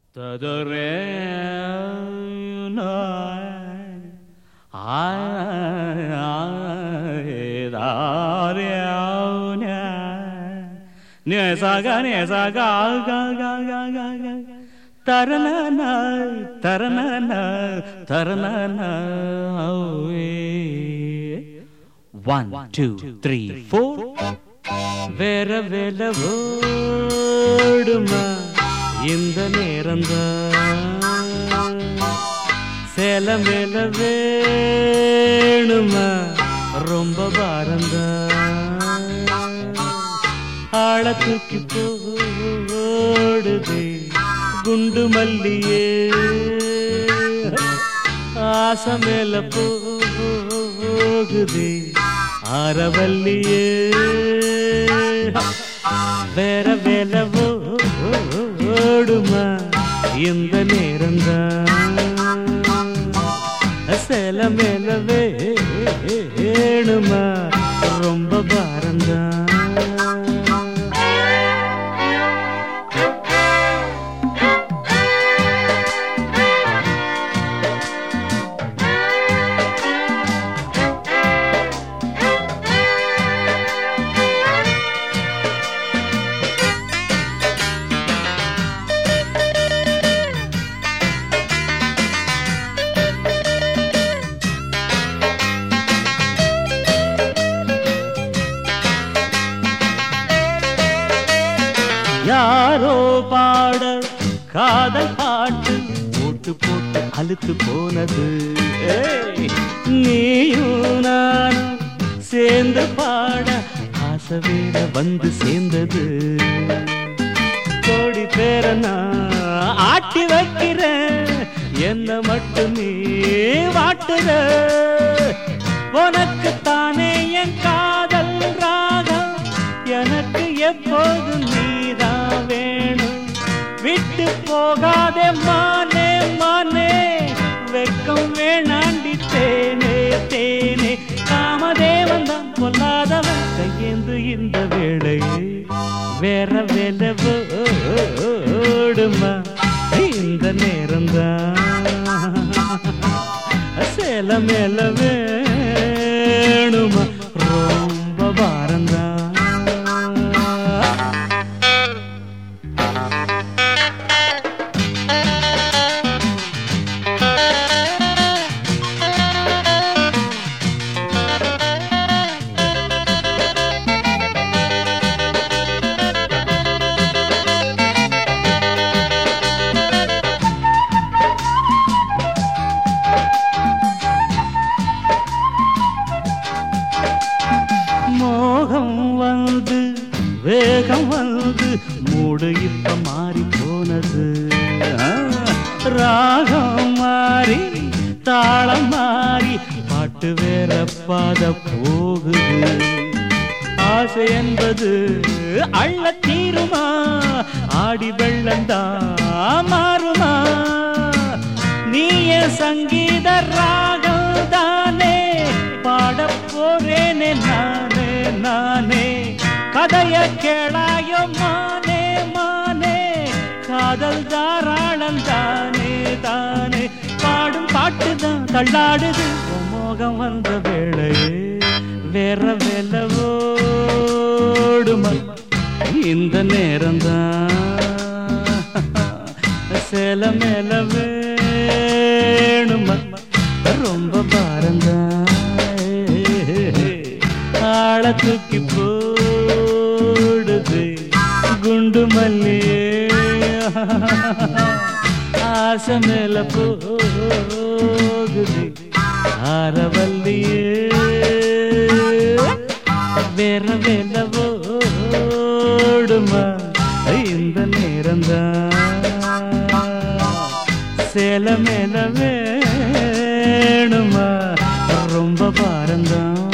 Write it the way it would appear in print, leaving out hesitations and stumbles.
One, two, three, four. Vera vela voduma inda neranda selam vela venuma romba baranda aala thooki podude gundu malliye aasa mela pogude ஆரவல்லியே வேற வேலை ஓடுமா இந்த நேரம்தான் சேல மேல வேணுமா ரொம்ப பாரந்தான் யாரோ பாட காதல் பாட்டு போட்டு போட்டு அழுத்து போனது நீயும் நானும் சேர்ந்து பாட ஆசை வேற வந்து சேர்ந்தது கோடி பேரை நான் ஆட்டி வைக்கிறேன் என்ன மட்டும் நீ வாட்டுற உனக்கு தானே என் காதல் ராகம் எனக்கு எப்போது நீதான் வேணும் விட்டு போகாதே மானே மானே வெக்கம் வேணாண்டி தேனே தேனே காமதேவன் தான் கொல்லாதவன் கையேந்து இந்த வேளையே வேற வேலை ஓடுமா இந்த நேரம்தான் சேல மேல வேணுமா ரொம்ப பாரந்தான் வேகம் வந்து மூடு இப்ப மாறி போனது ராகம் மாறி தாளம் மாறி பாட்டு வேற பாத போகுது ஆசை என்பது அள்ள தீருமா ஆடி வெள்ளந்தா மாறுமா நீ என் சங்கீத ராகம் தானே பாட போறேனே நானே நானே கதைய கேளாயோ மானே மானே காதல் தாராளம் தானே தானே பாடும் பாட்டுதான் தள்ளாடுது மோகம் வந்த வேளையே வேற வேலை ஓடுமா இந்த நேரம்தான் சேல மேல வேணுமா ரொம்ப பாரந்தான் ஆள தூக்கி போடுது குண்டு மல்லியே ஆசை மேல போகுது ஆரவல்லியே வேற வேலை ஓடுமா இந்த நேரம்தான் சேல மேல வேணுமா ரொம்ப பாரந்தான்